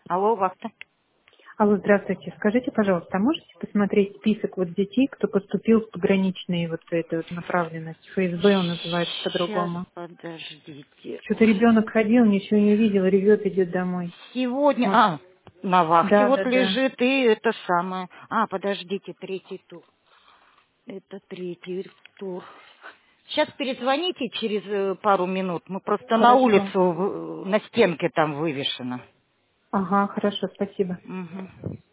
Алло, вахта. Алло, здравствуйте. Скажите, пожалуйста, а можете посмотреть список вот детей, кто поступил в пограничные вот эту вот направленность? ФСБ он называется Сейчас, по-другому. подождите. Что-то ребенок ходил, ничего не увидел, ревет, идет домой. Сегодня, Вот. на вахте Да, вот да, да. лежит, и это самое. Подождите, третий тур. Это третий тур. Сейчас перезвоните через пару минут. Мы просто на Хорошо. улицу, на стенке там вывешено. Ага, хорошо, спасибо. Мгм.